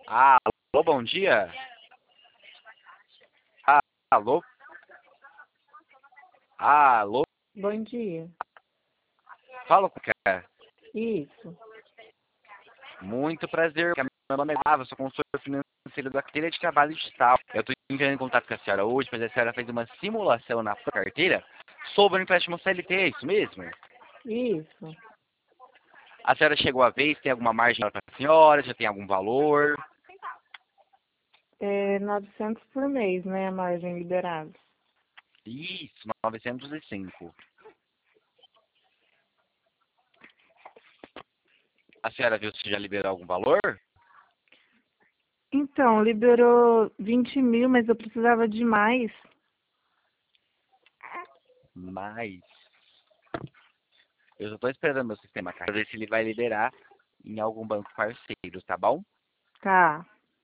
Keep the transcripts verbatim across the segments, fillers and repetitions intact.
Ah, alô, bom dia. Ah, alô, alô, Bom dia. fala com o cara. Isso. Muito prazer, meu nome é Gustavo, sou consultor financeiro da carteira de trabalho digital. Eu estou entrando em contato com a senhora hoje, pois a senhora fez uma simulação na sua carteira sobre o empréstimo C L T, é isso mesmo? Isso. A senhora chegou a ver se tem alguma margem para a senhora, já tem algum valor? É novecentos por mês, né? A margem liberada. Isso, novecentos e cinco. A senhora viu se já liberou algum valor? Então, liberou vinte mil, mas eu precisava de mais. Mas eu só estou esperando meu sistema cair, para ver se ele vai liberar em algum banco parceiro, tá bom? Tá.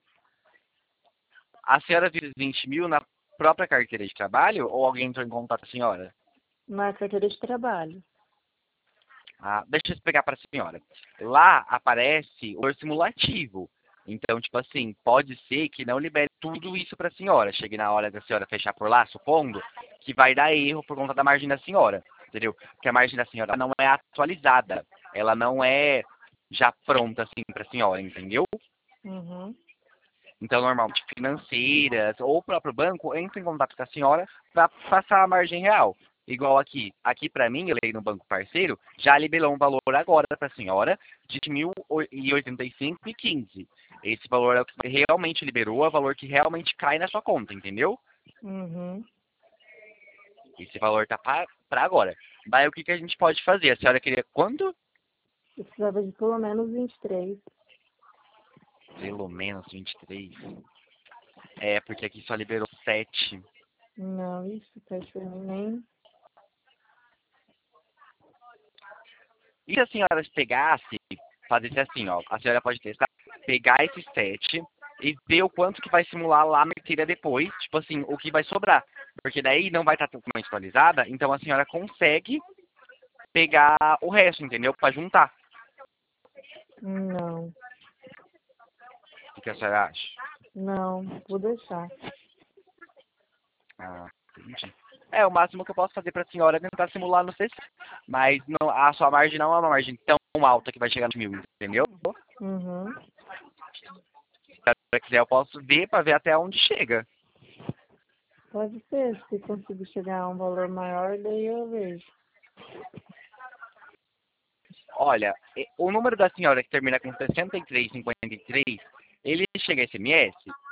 A senhora viu os vinte mil na própria carteira de trabalho ou alguém entrou em contato com a senhora? Na carteira de trabalho. Ah, deixa eu explicar para a senhora. Lá aparece o valor simulativo. Então, tipo assim, pode ser que não libere tudo isso para a senhora. Chegue na hora da senhora fechar por lá, supondo, que vai dar erro por conta da margem da senhora. Entendeu? Porque a margem da senhora não é atualizada. Ela não é já pronta assim para a senhora, entendeu? Uhum. Então, normalmente, financeiras ou o próprio banco entra em contato com a senhora para passar a margem real. Igual aqui. Aqui, para mim, eu leio no banco parceiro, já liberou um valor agora para a senhora de mil e oitenta e cinco e quinze. Esse valor é o que realmente liberou, é o valor que realmente cai na sua conta, entendeu? Uhum. Esse valor tá para agora. Daí, o que, que a gente pode fazer? A senhora queria quanto? Eu precisava de pelo menos vinte e três. Pelo menos vinte e três. É, porque aqui só liberou sete. Não, isso, tá nem. E se a senhora pegasse, fazesse assim, ó, a senhora pode testar, pegar esses sete e ver o quanto que vai simular lá na carteira depois, tipo assim, o que vai sobrar. Porque daí não vai estar totalmente atualizada, então a senhora consegue pegar o resto, entendeu? Para juntar. Não. O que a senhora acha? Não, vou deixar. Ah, entendi. É, o máximo que eu posso fazer para a senhora é tentar simular no C C. Mas não, a sua margem não é uma margem tão alta que vai chegar nos mil, entendeu? Uhum. Se a senhora quiser, eu posso ver para ver até onde chega. Pode ser, se conseguir chegar a um valor maior, daí eu vejo. Olha, e- o número da senhora que termina com sessenta e três cinquenta e três, ele chega a S M S?